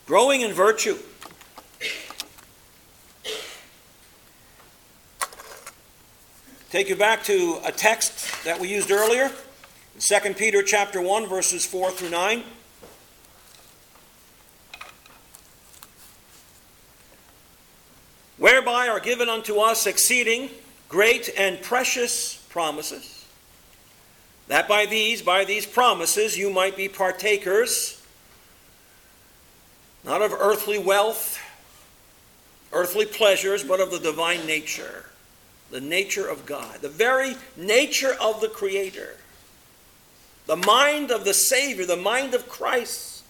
growing in virtue. Take you back to a text that we used earlier, in 2 Peter chapter 1, verses 4 through 9. Whereby are given unto us exceeding great and precious promises, that by these promises you might be partakers, not of earthly wealth, earthly pleasures, but of the divine nature, the nature of God, the very nature of the Creator, the mind of the Savior, the mind of Christ.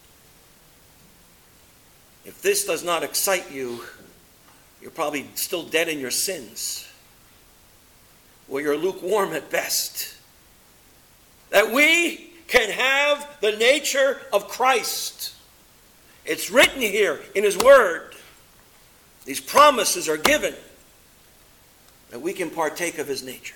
If this does not excite you, you're probably still dead in your sins, or you're lukewarm at best. That we can have the nature of Christ. It's written here in His Word. These promises are given that we can partake of His nature.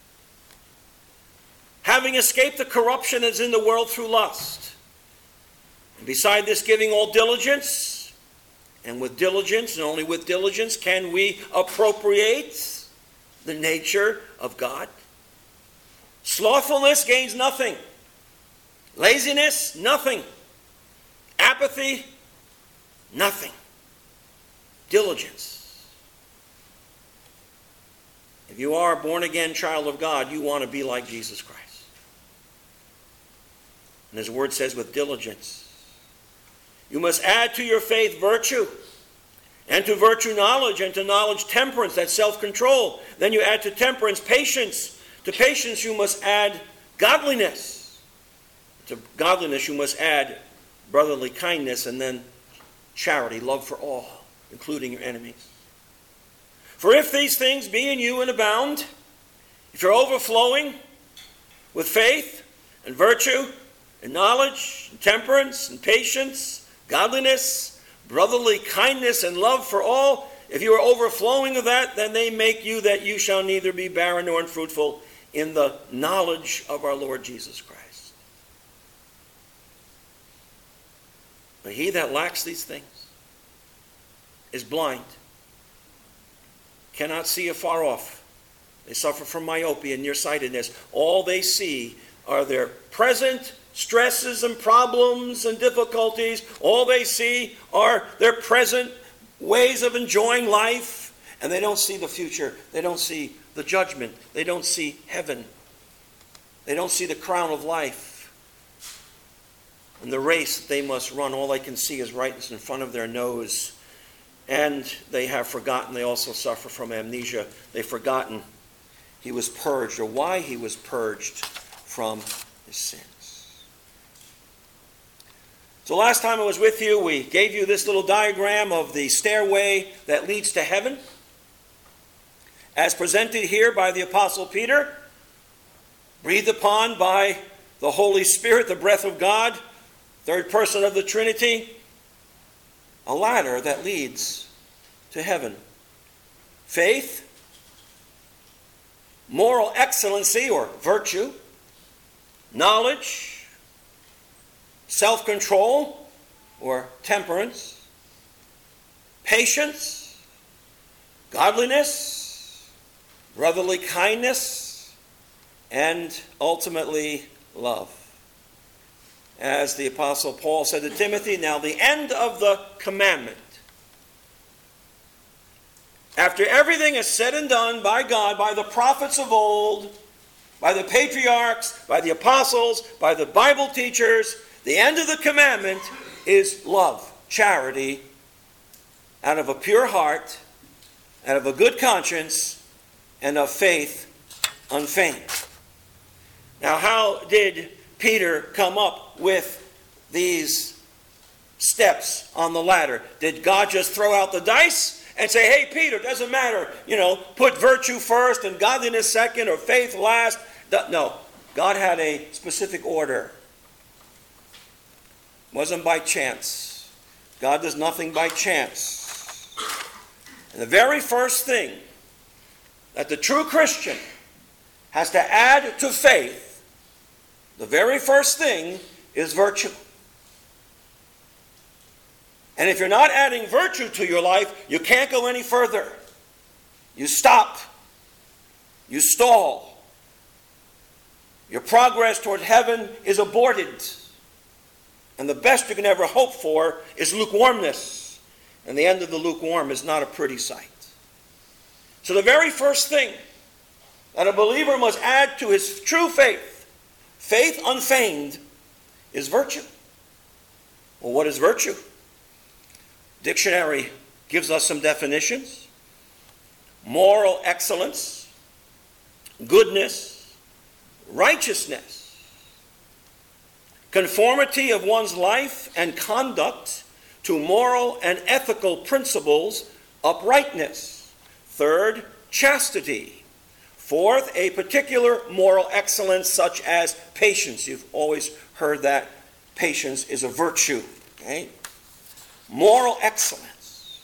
Having escaped the corruption that is in the world through lust, and beside this giving all diligence, and with diligence, and only with diligence, can we appropriate the nature of God. Slothfulness gains nothing. Laziness, nothing. Apathy, nothing. Diligence. If you are a born-again child of God, you want to be like Jesus Christ. And His Word says with diligence. You must add to your faith virtue, and to virtue knowledge, and to knowledge temperance, that's self-control. Then you add to temperance patience. To patience you must add godliness. To godliness you must add brotherly kindness, and then charity, love for all, including your enemies. For if these things be in you and abound, if you're overflowing with faith and virtue and knowledge and temperance and patience, godliness, brotherly kindness, and love for all, if you are overflowing of that, then they make you that you shall neither be barren nor unfruitful in the knowledge of our Lord Jesus Christ. But he that lacks these things is blind, cannot see afar off. They suffer from myopia and nearsightedness. All they see are their present stresses and problems and difficulties. All they see are their present ways of enjoying life, and they don't see the future. They don't see the judgment. They don't see heaven. They don't see the crown of life. And the race that they must run, all they can see is right in front of their nose. And they have forgotten, they also suffer from amnesia. They've forgotten he was purged, or why he was purged from his sins. So last time I was with you, we gave you this little diagram of the stairway that leads to heaven, as presented here by the Apostle Peter, breathed upon by the Holy Spirit, the breath of God, third person of the Trinity, a ladder that leads to heaven. Faith, moral excellency or virtue, knowledge, self-control or temperance, patience, godliness, brotherly kindness, and ultimately love. As the Apostle Paul said to Timothy, now the end of the commandment. After everything is said and done by God, by the prophets of old, by the patriarchs, by the apostles, by the Bible teachers, the end of the commandment is love, charity, out of a pure heart, out of a good conscience, and of faith unfeigned. Now, how did Peter come up with these steps on the ladder? Did God just throw out the dice and say, hey, Peter, doesn't matter, put virtue first and godliness second or faith last? No, God had a specific order. It wasn't by chance. God does nothing by chance. And the very first thing that the true Christian has to add to faith, the very first thing is virtue. And if you're not adding virtue to your life, you can't go any further. You stop. You stall. Your progress toward heaven is aborted. And the best you can ever hope for is lukewarmness. And the end of the lukewarm is not a pretty sight. So the very first thing that a believer must add to his true faith, faith unfeigned, is virtue. Well, what is virtue? Dictionary gives us some definitions. Moral excellence, goodness, righteousness, conformity of one's life and conduct to moral and ethical principles, uprightness. Third, chastity. Fourth, a particular moral excellence such as patience. You've always heard that patience is a virtue. Okay? Moral excellence.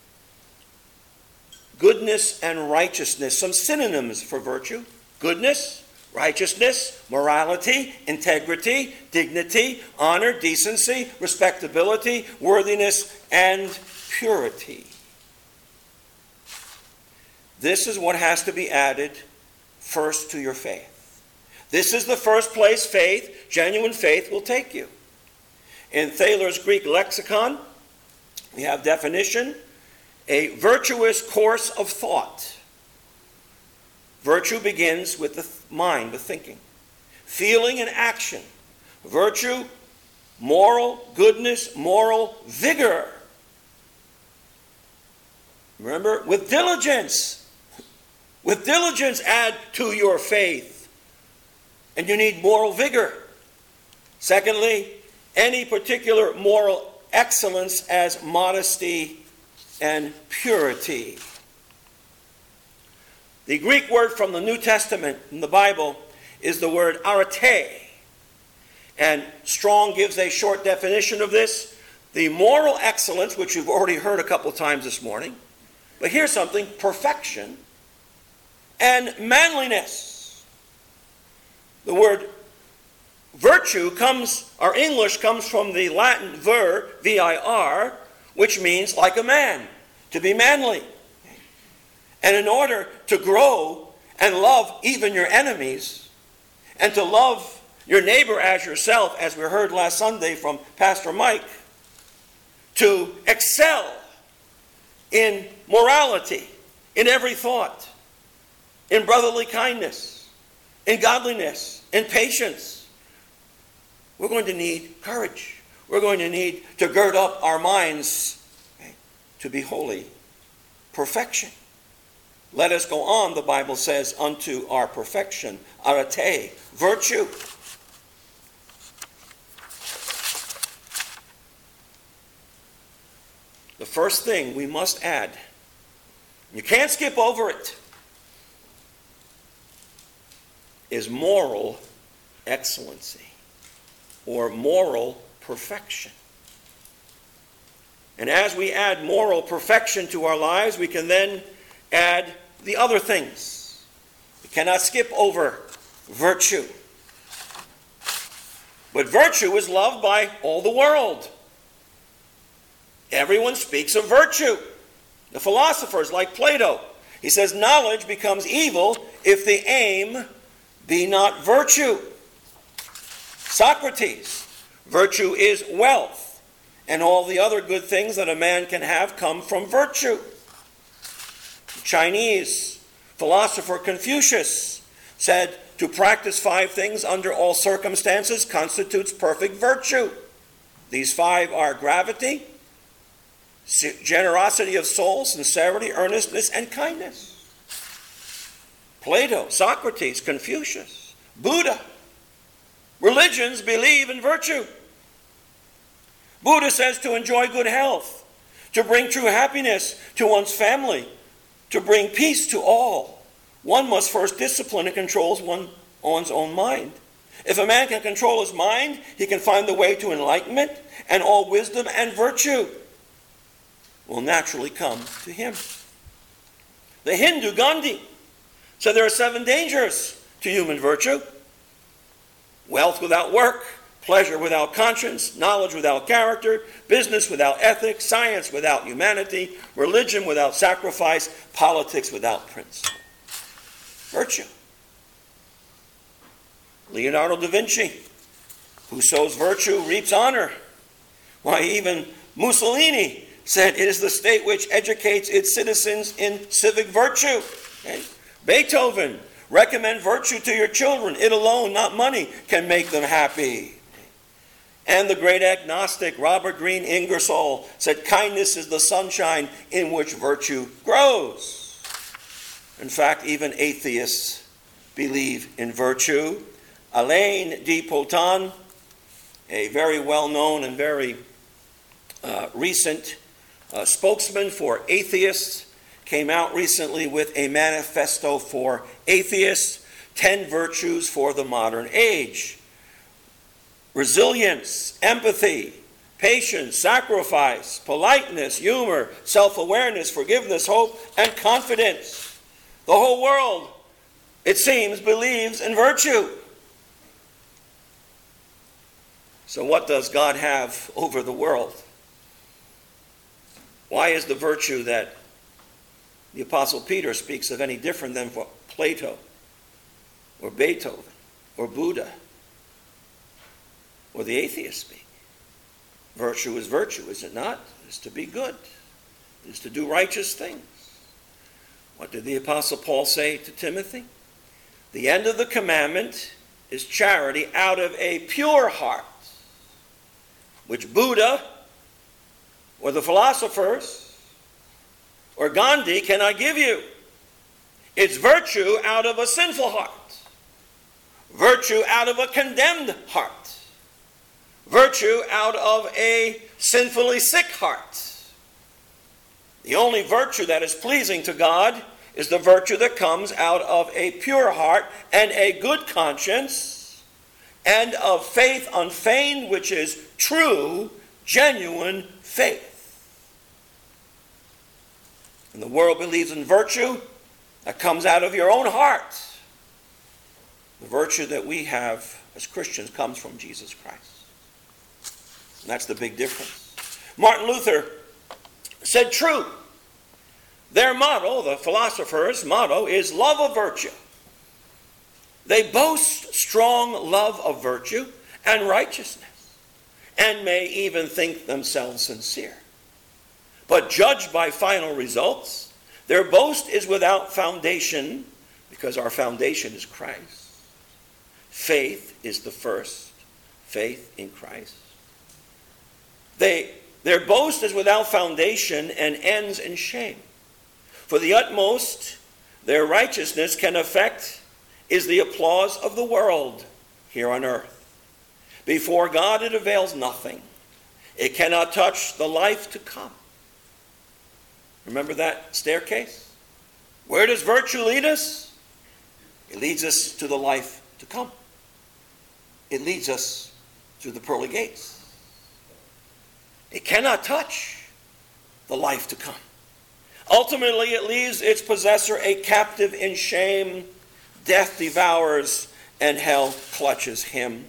Goodness and righteousness. Some synonyms for virtue. Goodness, righteousness, morality, integrity, dignity, honor, decency, respectability, worthiness, and purity. This is what has to be added first to your faith. This is the first place faith, genuine faith, will take you. In Thaler's Greek lexicon, we have definition, a virtuous course of thought. Virtue begins with the mind, the thinking. Feeling and action. Virtue, moral goodness, moral vigor. Remember, with diligence. With diligence add to your faith. And you need moral vigor. Secondly, any particular moral excellence as modesty and purity. The Greek word from the New Testament in the Bible is the word arete. And Strong gives a short definition of this. The moral excellence, which you've already heard a couple times this morning. But here's something, perfection and manliness. The word virtue comes, our English comes from the Latin vir, V-I-R, which means like a man, to be manly. And in order to grow and love even your enemies, and to love your neighbor as yourself, as we heard last Sunday from Pastor Mike, to excel in morality, in every thought, in brotherly kindness, in godliness, in patience, we're going to need courage. We're going to need to gird up our minds to be holy. Perfection. Let us go on, the Bible says, unto our perfection. Arete, virtue. The first thing we must add, you can't skip over it, is moral excellency or moral perfection. And as we add moral perfection to our lives, we can then add the other things. We cannot skip over virtue. But virtue is loved by all the world. Everyone speaks of virtue. The philosophers, like Plato, he says knowledge becomes evil if the aim be not virtue. Socrates, virtue is wealth, and all the other good things that a man can have come from virtue. The Chinese philosopher Confucius said to practice 5 things under all circumstances constitutes perfect virtue. These 5 are gravity, generosity of soul, sincerity, earnestness, and kindness. Plato, Socrates, Confucius, Buddha. Religions believe in virtue. Buddha says to enjoy good health, to bring true happiness to one's family, to bring peace to all. One must first discipline and control one's own mind. If a man can control his mind, he can find the way to enlightenment, and all wisdom and virtue will naturally come to him. The Hindu Gandhi said there are 7 dangers to human virtue. Wealth without work, pleasure without conscience, knowledge without character, business without ethics, science without humanity, religion without sacrifice, politics without principle. Virtue. Leonardo da Vinci, who sows virtue reaps honor. Why, even Mussolini said it is the state which educates its citizens in civic virtue. Okay? Beethoven, recommend virtue to your children. It alone, not money, can make them happy. And the great agnostic Robert Greene Ingersoll said, kindness is the sunshine in which virtue grows. In fact, even atheists believe in virtue. Alain de Botton, a very well-known and very recent spokesman for atheists, came out recently with a manifesto for atheists, 10 virtues for the modern age. Resilience, empathy, patience, sacrifice, politeness, humor, self-awareness, forgiveness, hope, and confidence. The whole world, it seems, believes in virtue. So what does God have over the world? Why is the virtue that the Apostle Peter speaks of any different than for Plato or Beethoven or Buddha or the atheists speak? Virtue is virtue, is it not? It is to be good. It is to do righteous things. What did the Apostle Paul say to Timothy? The end of the commandment is charity out of a pure heart, which Buddha or the philosophers or Gandhi cannot give you. It's virtue out of a sinful heart. Virtue out of a condemned heart. Virtue out of a sinfully sick heart. The only virtue that is pleasing to God is the virtue that comes out of a pure heart and a good conscience and of faith unfeigned, which is true, genuine faith. And the world believes in virtue that comes out of your own heart. The virtue that we have as Christians comes from Jesus Christ. And that's the big difference. Martin Luther said true. Their motto, the philosophers' motto, is love of virtue. They boast strong love of virtue and righteousness, and may even think themselves sincere. But judged by final results, their boast is without foundation, because our foundation is Christ. Faith is the first, faith in Christ. Their boast is without foundation and ends in shame. For the utmost their righteousness can effect is the applause of the world here on earth. Before God it avails nothing. It cannot touch the life to come. Remember that staircase? Where does virtue lead us? It leads us to the life to come. It leads us through the pearly gates. It cannot touch the life to come. Ultimately, it leaves its possessor a captive in shame. Death devours and hell clutches him.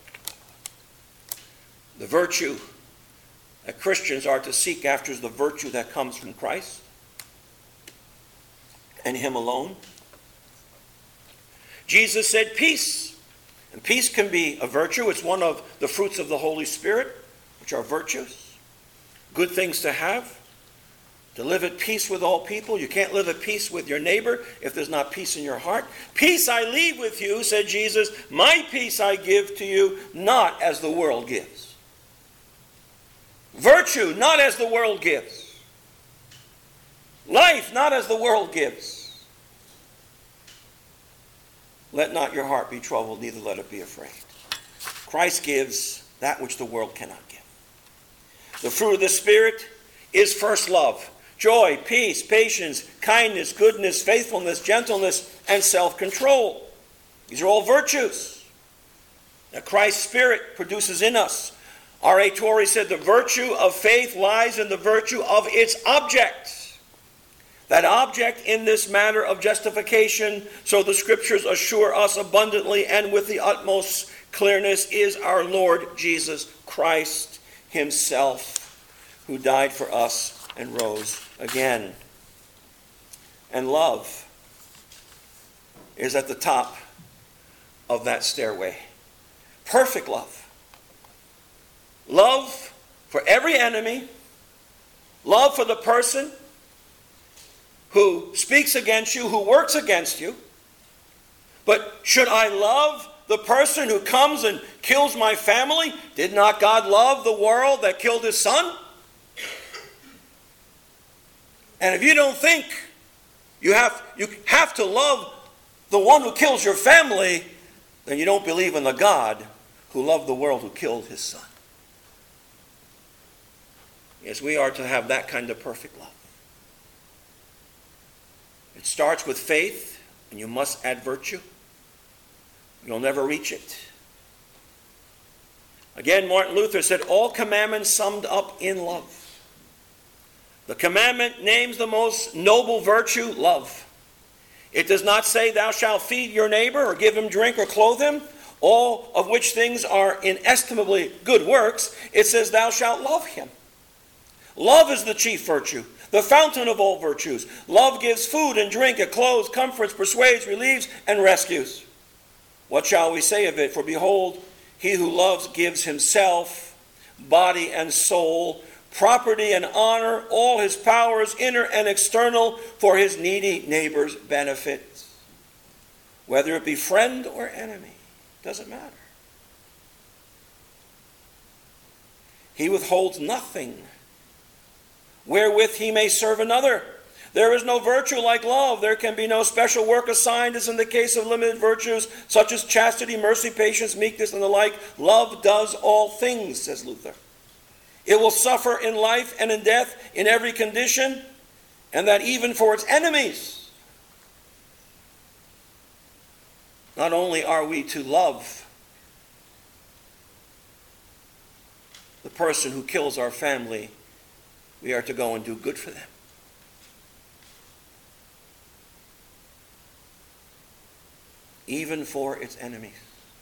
The virtue that Christians are to seek after is the virtue that comes from Christ and him alone. Jesus said peace. And peace can be a virtue. It's one of the fruits of the Holy Spirit, which are virtues. Good things to have. To live at peace with all people. You can't live at peace with your neighbor if there's not peace in your heart. Peace I leave with you, said Jesus. My peace I give to you, not as the world gives. Virtue, not as the world gives. Life, not as the world gives. Let not your heart be troubled, neither let it be afraid. Christ gives that which the world cannot give. The fruit of the Spirit is first love. Joy, peace, patience, kindness, goodness, faithfulness, gentleness, and self-control. These are all virtues that Christ's Spirit produces in us. R.A. Torrey said the virtue of faith lies in the virtue of its object. That object in this matter of justification, so the Scriptures assure us abundantly and with the utmost clearness is our Lord Jesus Christ himself, who died for us and rose again. And love is at the top of that stairway. Perfect love. Love for every enemy. Love for the person who speaks against you, who works against you. But should I love the person who comes and kills my family? Did not God love the world that killed his son? And if you don't think you have to love the one who kills your family, then you don't believe in the God who loved the world, who killed his son. Yes, we are to have that kind of perfect love. It starts with faith, and you must add virtue. You'll never reach it. Again, Martin Luther said, all commandments summed up in love. The commandment names the most noble virtue, love. It does not say, thou shalt feed your neighbor or give him drink or clothe him, all of which things are inestimably good works. It says, thou shalt love him. Love is the chief virtue, the fountain of all virtues. Love gives food and drink, it clothes, comforts, persuades, relieves, and rescues. What shall we say of it? For behold, he who loves gives himself, body and soul, property and honor, all his powers, inner and external, for his needy neighbor's benefit. Whether it be friend or enemy, doesn't matter. He withholds nothing wherewith he may serve another. There is no virtue like love. There can be no special work assigned as in the case of limited virtues, such as chastity, mercy, patience, meekness, and the like. Love does all things, says Luther. It will suffer in life and in death, in every condition, and that even for its enemies. Not only are we to love the person who kills our family, we are to go and do good for them. Even for its enemies.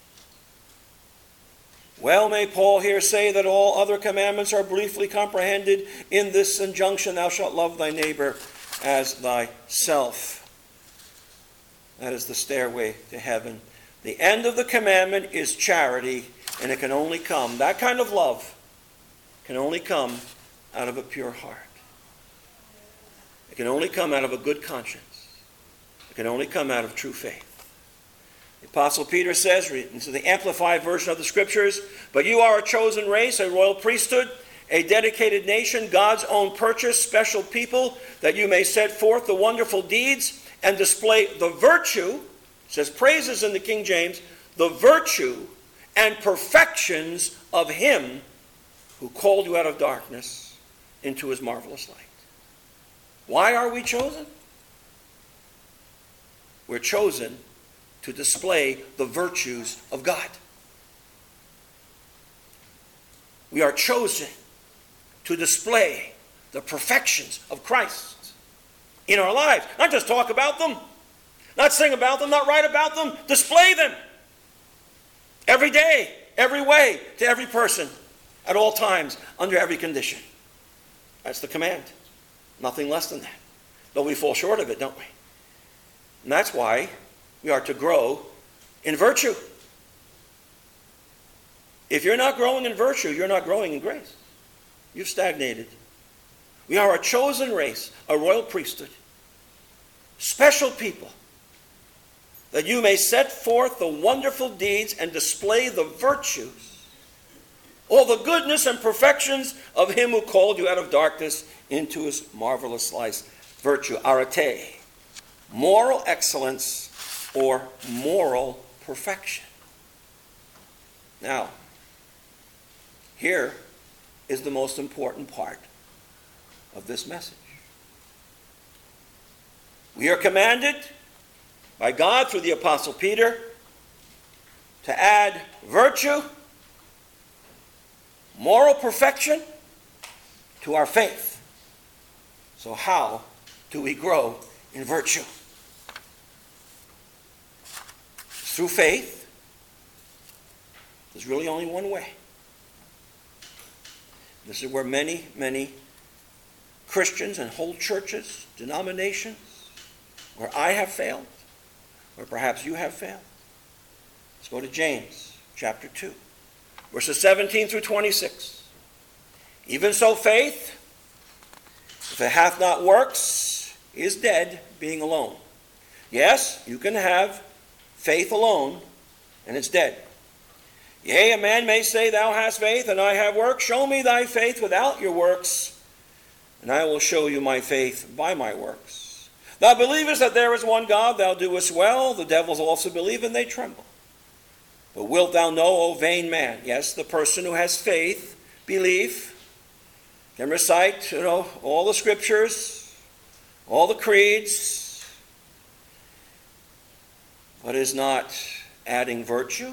Well may Paul here say that all other commandments are briefly comprehended in this injunction, thou shalt love thy neighbor as thyself. That is the stairway to heaven. The end of the commandment is charity, and it can only come, that kind of love can only come out of a pure heart. It can only come out of a good conscience. It can only come out of true faith. The Apostle Peter says, this is the amplified version of the Scriptures, but you are a chosen race, a royal priesthood, a dedicated nation, God's own purchase, special people, that you may set forth the wonderful deeds and display the virtue, it says praises in the King James, the virtue and perfections of him who called you out of darkness into his marvelous light. Why are we chosen? We're chosen to display the virtues of God. We are chosen to display the perfections of Christ in our lives. Not just talk about them, not sing about them, not write about them, display them. Every day, every way, to every person, at all times, under every condition. That's the command. Nothing less than that. Though we fall short of it, don't we? And that's why we are to grow in virtue. If you're not growing in virtue, you're not growing in grace. You've stagnated. We are a chosen race, a royal priesthood, special people, that you may set forth the wonderful deeds and display the virtues, all the goodness and perfections of him who called you out of darkness into his marvelous light. Virtue, arete, moral excellence or moral perfection. Now, here is the most important part of this message. We are commanded by God through the Apostle Peter to add virtue, moral perfection to our faith. So how do we grow in virtue? Through faith, There's really only one way. This is where many, many Christians and whole churches, denominations, where I have failed, or perhaps you have failed. Let's go to James chapter 2, verses 17 through 26. Even so faith, if it hath not works, is dead, being alone. Yes, you can have faith alone, and it's dead. Yea, a man may say, thou hast faith, and I have works. Show me thy faith without your works, and I will show you my faith by my works. Thou believest that there is one God, thou doest well. The devils also believe, and they tremble. But wilt thou know, O vain man? Yes, the person who has faith, belief, can recite, all the scriptures, all the creeds, but is not adding virtue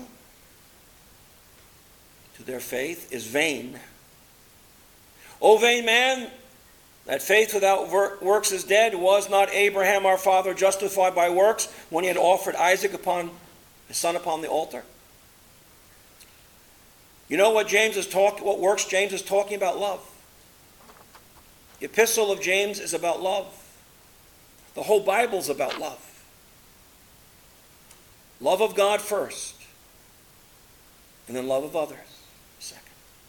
to their faith, is vain. O vain man, that faith without works is dead. Was not Abraham our father justified by works when he had offered Isaac his son upon the altar? You know what what works James is talking about? Love. The epistle of James is about love. The whole Bible is about love. Love of God first, and then love of others second.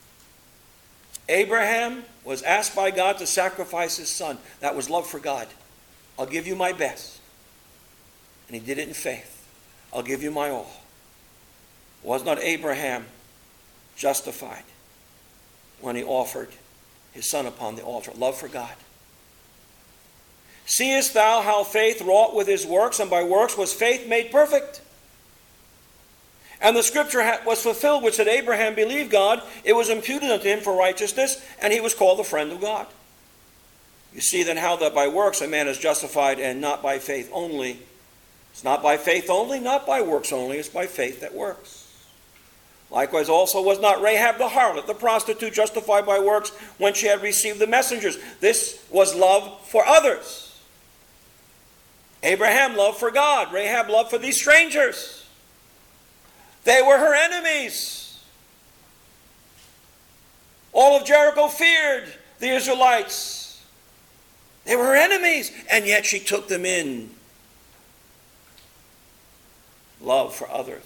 Abraham was asked by God to sacrifice his son. That was love for God. I'll give you my best. And he did it in faith. I'll give you my all. Was not Abraham justified when he offered his son upon the altar? Love for God. Seest thou how faith wrought with his works, and by works was faith made perfect? And the scripture was fulfilled, which said, Abraham believed God, it was imputed unto him for righteousness, and he was called the friend of God. You see then how that by works a man is justified, and not by faith only. It's not by faith only, not by works only, it's by faith that works. Likewise also was not Rahab the harlot, the prostitute, justified by works when she had received the messengers. This was love for others. Abraham loved for God. Rahab loved for these strangers. They were her enemies. All of Jericho feared the Israelites. They were her enemies, and yet she took them in. Love for others.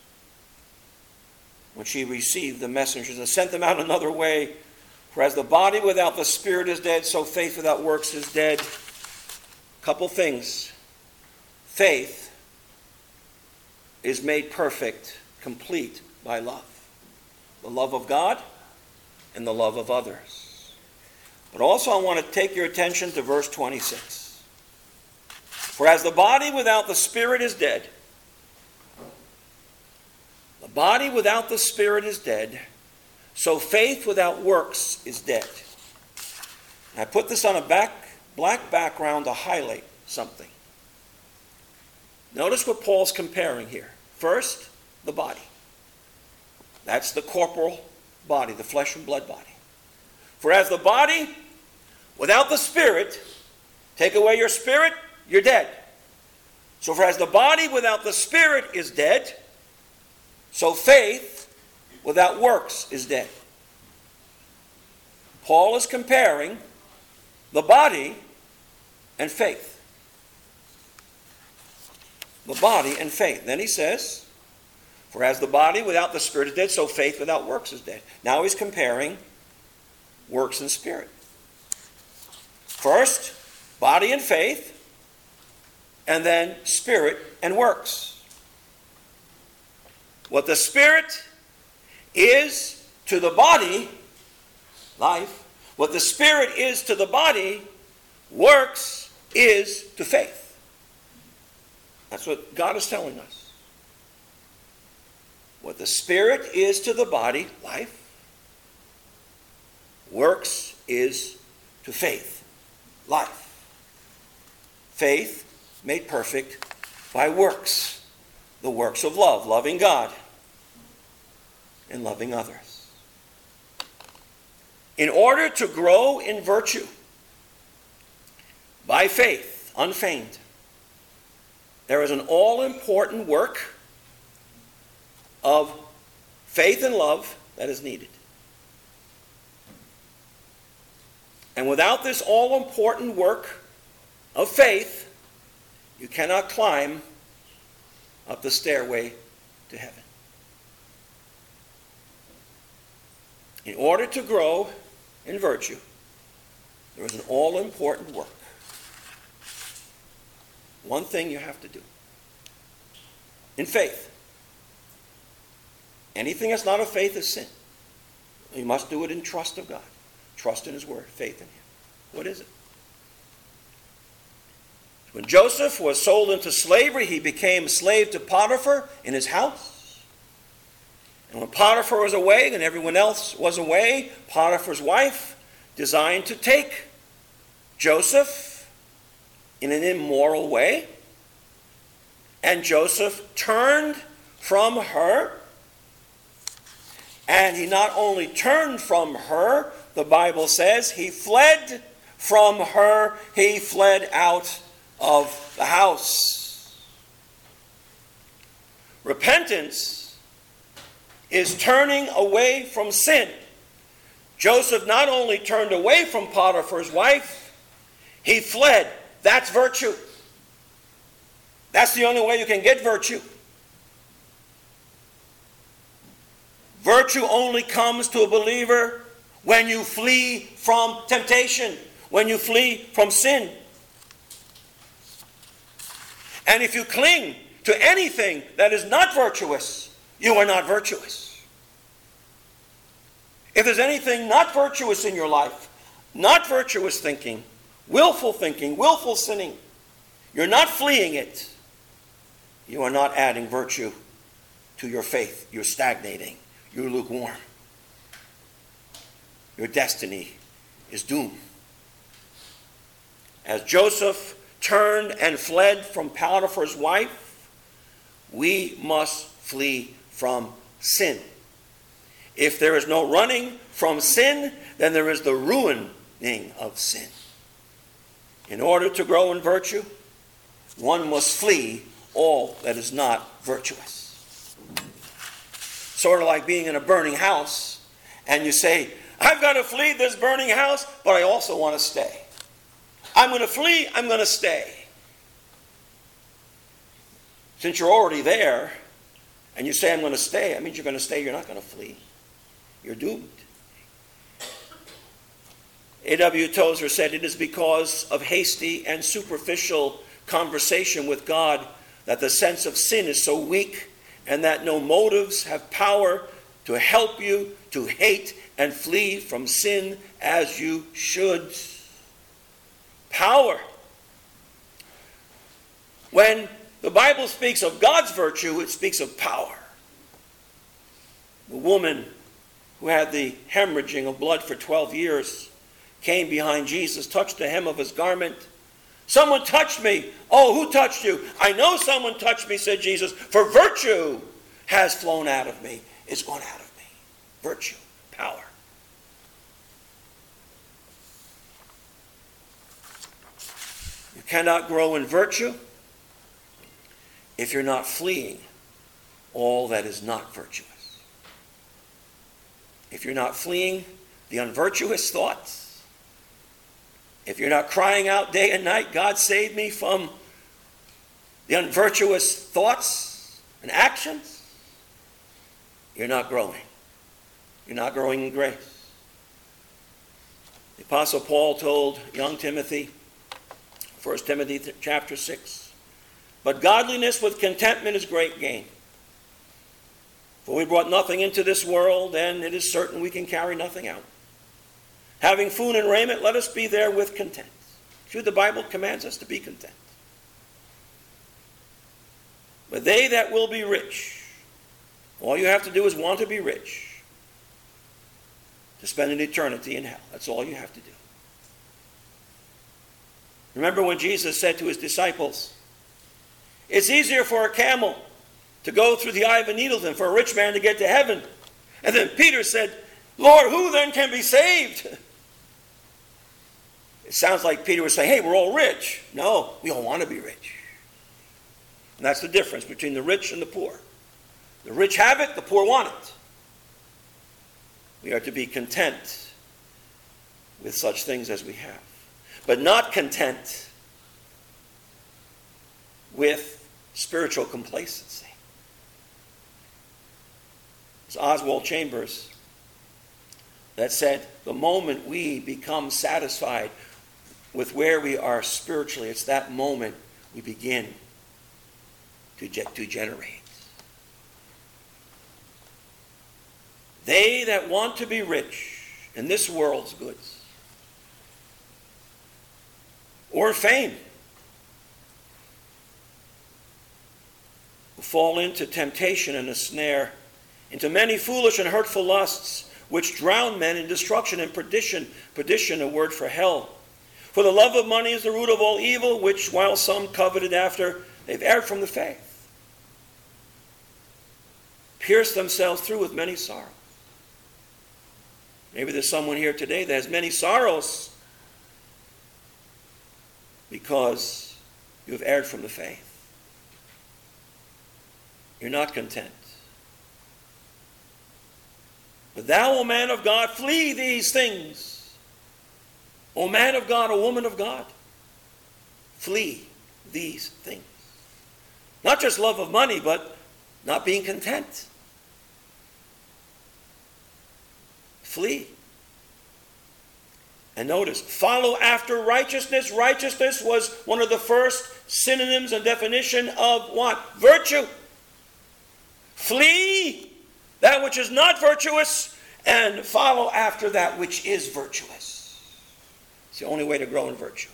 When she received the messengers and sent them out another way, for as the body without the spirit is dead, so faith without works is dead. Couple things. Faith is made perfect, complete by love. The love of God and the love of others. But also I want to take your attention to verse 26. For as the body without the spirit is dead, the body without the spirit is dead, so faith without works is dead. And I put this on a black background to highlight something. Notice what Paul's comparing here. First, the body. That's the corporal body, the flesh and blood body. For as the body without the spirit, take away your spirit, you're dead. So for as the body without the spirit is dead, so faith without works is dead. Paul is comparing the body and faith. The body and faith. Then he says, for as the body without the spirit is dead, so faith without works is dead. Now he's comparing works and spirit. First, body and faith, and then spirit and works. What the spirit is to the body, life. What the spirit is to the body, works is to faith. That's what God is telling us. What the spirit is to the body, life, works is to faith, life. Faith made perfect by works, the works of love, loving God and loving others. In order to grow in virtue by faith, unfeigned, there is an all-important work of faith and love that is needed. And without this all-important work of faith, you cannot climb up the stairway to heaven. In order to grow in virtue, there is an all-important work. One thing you have to do. In faith. Anything that's not of faith is sin. You must do it in trust of God. Trust in his word. Faith in him. What is it? When Joseph was sold into slavery, he became slave to Potiphar in his house. And when Potiphar was away and everyone else was away, Potiphar's wife designed to take Joseph in an immoral way. And Joseph turned from her. And he not only turned from her, the Bible says, he fled from her. He fled out of the house. Repentance is turning away from sin. Joseph not only turned away from Potiphar's wife, he fled. That's virtue. That's the only way you can get virtue. Virtue only comes to a believer when you flee from temptation, when you flee from sin. And if you cling to anything that is not virtuous, you are not virtuous. If there's anything not virtuous in your life, not virtuous thinking, willful sinning, you're not fleeing it. You are not adding virtue to your faith. You're stagnating. You're lukewarm. Your destiny is doomed. As Joseph turned and fled from Potiphar's wife, we must flee from sin. If there is no running from sin, then there is the ruining of sin. In order to grow in virtue, one must flee all that is not virtuous. Sort of like being in a burning house, and you say, I've got to flee this burning house, but I also want to stay. I'm going to flee, I'm going to stay. Since you're already there, and you say, I'm going to stay, that means you're going to stay, you're not going to flee. You're doomed. A.W. Tozer said, it is because of hasty and superficial conversation with God that the sense of sin is so weak, and that no motives have power to help you to hate and flee from sin as you should. Power. When the Bible speaks of God's virtue, it speaks of power. The woman who had the hemorrhaging of blood for 12 years came behind Jesus, touched the hem of his garment. Someone touched me. Oh, who touched you? I know someone touched me, said Jesus, for virtue has flown out of me. It's gone out of me. Virtue, power. You cannot grow in virtue if you're not fleeing all that is not virtuous. If you're not fleeing the unvirtuous thoughts, if you're not crying out day and night, God save me from the unvirtuous thoughts and actions, you're not growing. You're not growing in grace. The Apostle Paul told young Timothy, 1 Timothy chapter 6, but godliness with contentment is great gain. For we brought nothing into this world, and it is certain we can carry nothing out. Having food and raiment, let us be therewith content. True, the Bible commands us to be content. But they that will be rich, all you have to do is want to be rich, to spend an eternity in hell. That's all you have to do. Remember when Jesus said to his disciples, it's easier for a camel to go through the eye of a needle than for a rich man to get to heaven. And then Peter said, Lord, who then can be saved? It sounds like Peter was saying, hey, we're all rich. No, we all want to be rich. And that's the difference between the rich and the poor. The rich have it, the poor want it. We are to be content with such things as we have, but not content with spiritual complacency. It's Oswald Chambers that said, the moment we become satisfied with where we are spiritually, it's that moment we begin to degenerate. They that want to be rich in this world's goods, or fame, will fall into temptation and a snare, into many foolish and hurtful lusts, which drown men in destruction and perdition. Perdition, a word for hell. For the love of money is the root of all evil, which while some coveted after, they've erred from the faith, pierced themselves through with many sorrows. Maybe there's someone here today that has many sorrows because you have erred from the faith. You're not content. But thou, O man of God, flee these things. O man of God, O woman of God, flee these things. Not just love of money, but not being content. Flee. And notice, follow after righteousness. Righteousness was one of the first synonyms and definition of what? Virtue. Flee that which is not virtuous and follow after that which is virtuous. It's the only way to grow in virtue.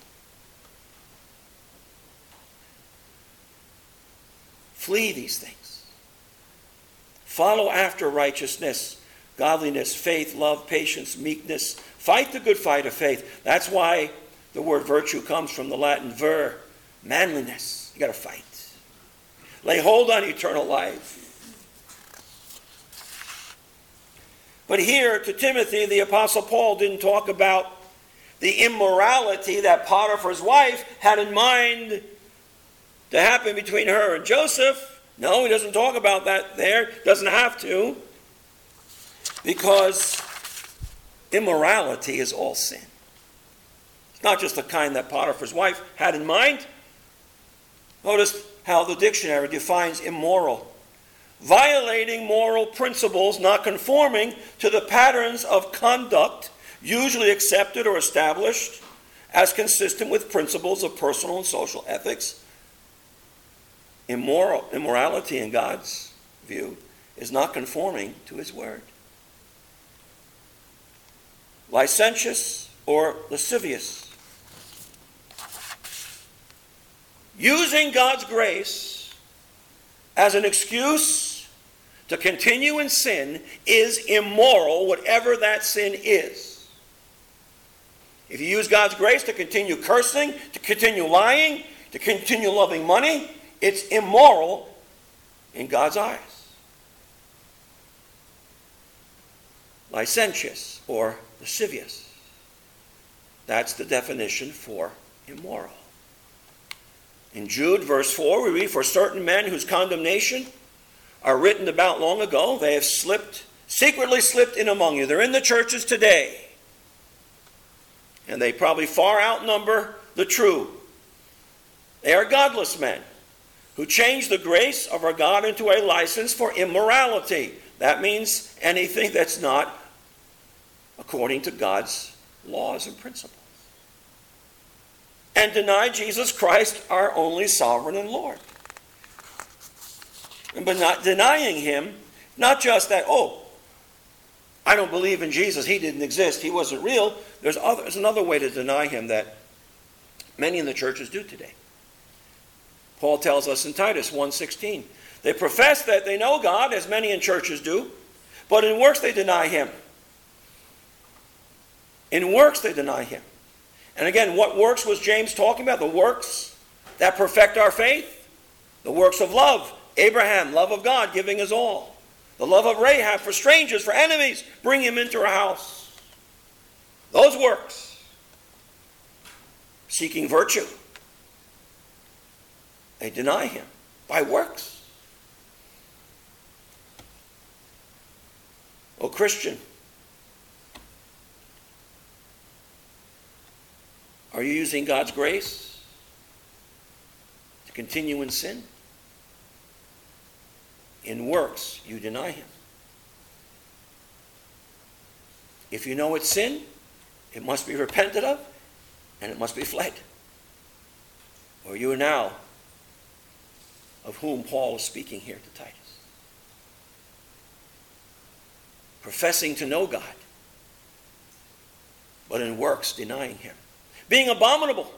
Flee these things. Follow after righteousness, godliness, faith, love, patience, meekness. Fight the good fight of faith. That's why the word virtue comes from the Latin ver, manliness. You got to fight. Lay hold on eternal life. But here to Timothy, the Apostle Paul didn't talk about the immorality that Potiphar's wife had in mind to happen between her and Joseph. No, he doesn't talk about that there. Doesn't have to. Because immorality is all sin. It's not just the kind that Potiphar's wife had in mind. Notice how the dictionary defines immoral. Violating moral principles, not conforming to the patterns of conduct usually accepted or established as consistent with principles of personal and social ethics. Immorality in God's view is not conforming to his word. Licentious or lascivious. Using God's grace as an excuse to continue in sin is immoral, whatever that sin is. If you use God's grace to continue cursing, to continue lying, to continue loving money, it's immoral in God's eyes. Licentious or lascivious. That's the definition for immoral. In Jude, verse 4, we read, for certain men whose condemnation are written about long ago, they have secretly slipped in among you. They're in the churches today. And they probably far outnumber the true. They are godless men who change the grace of our God into a license for immorality. That means anything that's not according to God's laws and principles. And deny Jesus Christ, our only sovereign and Lord. But not denying him, not just that, I don't believe in Jesus, he didn't exist, he wasn't real. There's another way to deny him that many in the churches do today. Paul tells us in Titus 1:16, they profess that they know God, as many in churches do, but in works they deny him. In works they deny him. And again, what works was James talking about? The works that perfect our faith. The works of love. Abraham, love of God, giving his all. The love of Rahab for strangers, for enemies, bring him into her house. Those works. Seeking virtue. They deny him by works. O Christian, Are you using God's grace to continue in sin? In works, you deny him. If you know it's sin, it must be repented of, and it must be fled. Or you are now of whom Paul is speaking here to Titus. Professing to know God, but in works denying him. Being abominable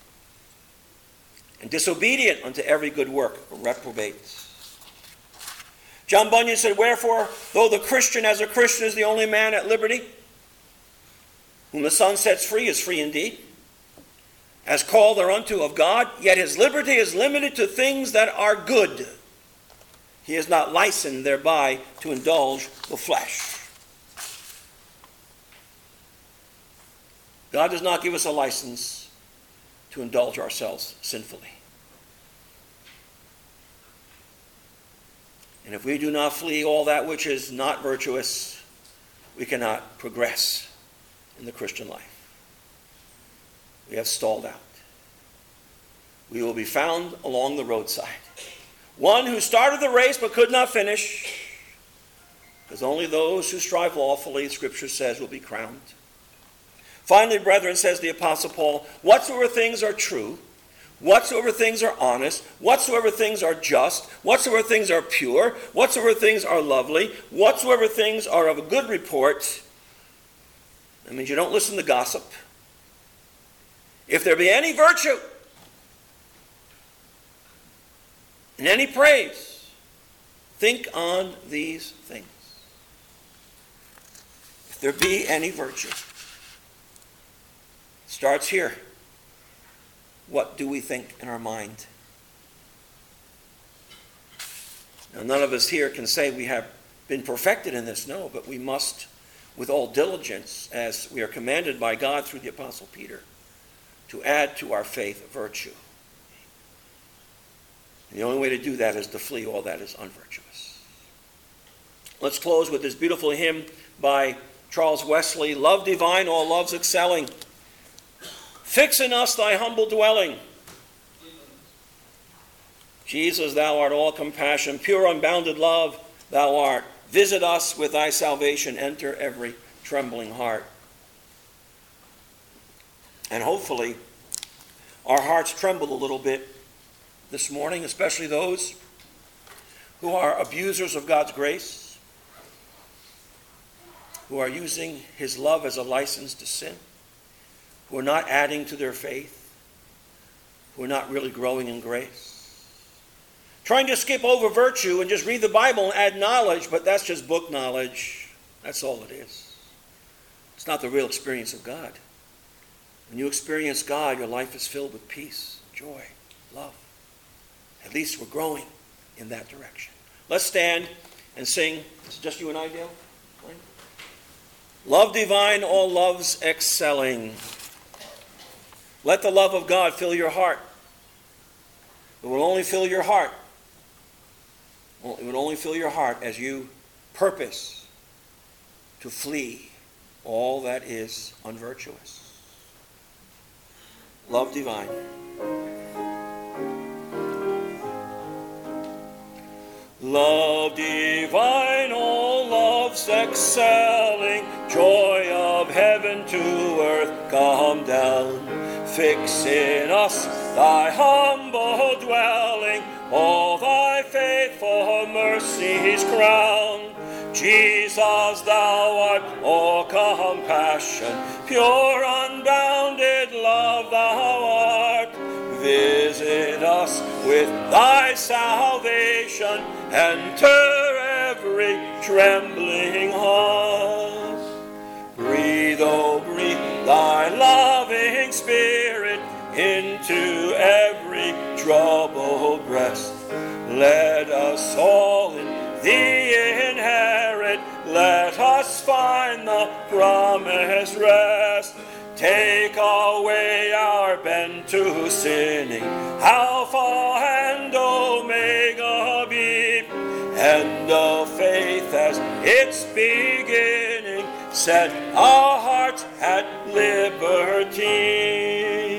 and disobedient unto every good work, reprobates. John Bunyan said, wherefore, though the Christian as a Christian is the only man at liberty, whom the Son sets free is free indeed, as called thereunto of God, yet his liberty is limited to things that are good. He is not licensed thereby to indulge the flesh. God does not give us a license to indulge ourselves sinfully. And if we do not flee all that which is not virtuous, we cannot progress in the Christian life. We have stalled out. We will be found along the roadside. One who started the race but could not finish, because only those who strive lawfully, Scripture says, will be crowned. Finally, brethren, says the Apostle Paul, whatsoever things are true, whatsoever things are honest, whatsoever things are just, whatsoever things are pure, whatsoever things are lovely, whatsoever things are of a good report. That means you don't listen to gossip. If there be any virtue and any praise, think on these things. If there be any virtue. It starts here. What do we think in our mind? Now, none of us here can say we have been perfected in this. No, but we must, with all diligence, as we are commanded by God through the Apostle Peter, to add to our faith virtue. And the only way to do that is to flee all that is unvirtuous. Let's close with this beautiful hymn by Charles Wesley, Love Divine, All Loves Excelling. Fix in us thy humble dwelling. Jesus, thou art all compassion, pure unbounded love, thou art. Visit us with thy salvation, enter every trembling heart. And hopefully, our hearts tremble a little bit this morning, especially those who are abusers of God's grace, who are using his love as a license to sin, who are not adding to their faith, who are not really growing in grace. Trying to skip over virtue and just read the Bible and add knowledge, but that's just book knowledge. That's all it is. It's not the real experience of God. When you experience God, your life is filled with peace, joy, love. At least we're growing in that direction. Let's stand and sing. Is it just you and I, Dale? Love divine, all loves excelling. Let the love of God fill your heart. It will only fill your heart. It will only fill your heart as you purpose to flee all that is unvirtuous. Love divine. Love divine, all loves excelling, joy of heaven to earth come down. Fix in us thy humble dwelling, all thy faithful mercies crown. Jesus, thou art all compassion, pure unbounded love thou art. Visit us with thy salvation, enter every trembling heart. Breathe, oh breathe, thy loving spirit into every troubled breast. Let us all in thee inherit, let us find the promised rest. Take away our bent to sinning, Alpha and Omega be, end of faith as its beginning, set our hearts at liberty.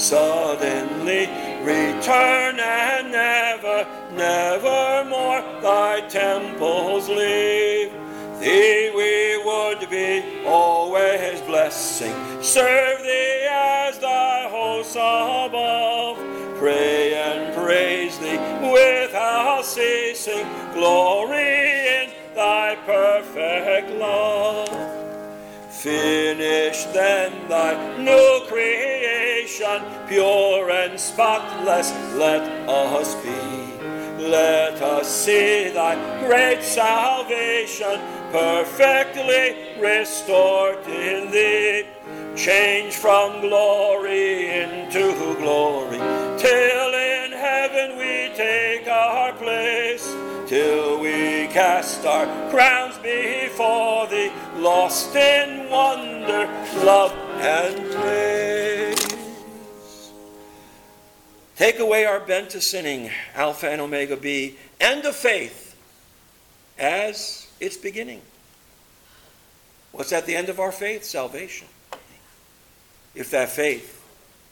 suddenly return and never, never more thy temples leave. Thee we would be always blessing, serve thee as thy hosts above, pray and praise thee without ceasing, glory in thy perfect love. Finish then thy new creation, pure and spotless let us be. Let us see thy great salvation, perfectly restored in thee. Change from glory into glory, till in heaven we take our place, till we cast our crowns before thee, lost in wonder, love, and praise. Take away our bent to sinning, Alpha and Omega be, end of faith as its beginning. What's at the end of our faith? Salvation. If that faith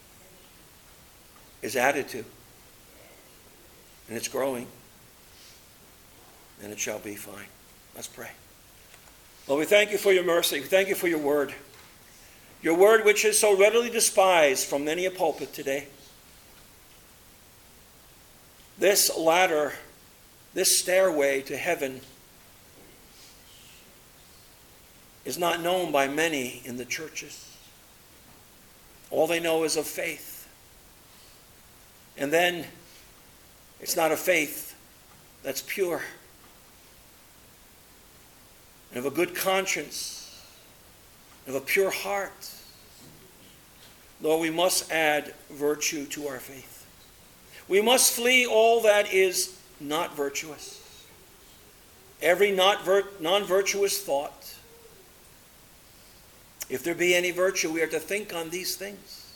is added to and it's growing, then it shall be fine. Let's pray. Lord, we thank you for your mercy. We thank you for your word. Your word which is so readily despised from many a pulpit today. This ladder, this stairway to heaven is not known by many in the churches. All they know is of faith. And then it's not a faith that's pure and of a good conscience, of a pure heart. Lord, we must add virtue to our faith. We must flee all that is not virtuous. Every non-virtuous thought. If there be any virtue, we are to think on these things.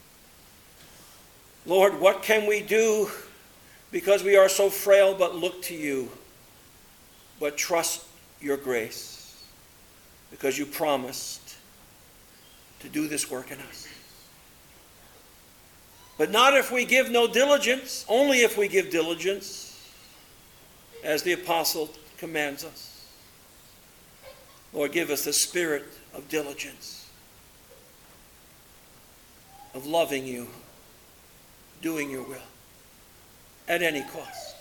Lord, what can we do because we are so frail but look to you, but trust your grace, because you promised to do this work in us. But not if we give no diligence, only if we give diligence, as the apostle commands us. Lord, give us the spirit of diligence, of loving you, doing your will, at any cost.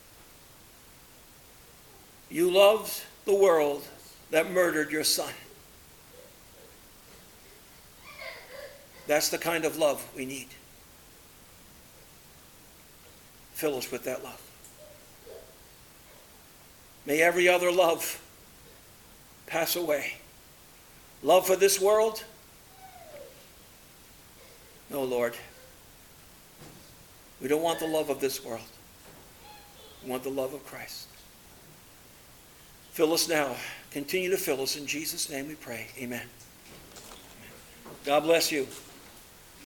You loved the world that murdered your son. That's the kind of love we need. Fill us with that love. May every other love pass away. Love for this world? No, Lord. We don't want the love of this world. We want the love of Christ. Fill us now. Continue to fill us. In Jesus' name we pray. Amen. God bless you.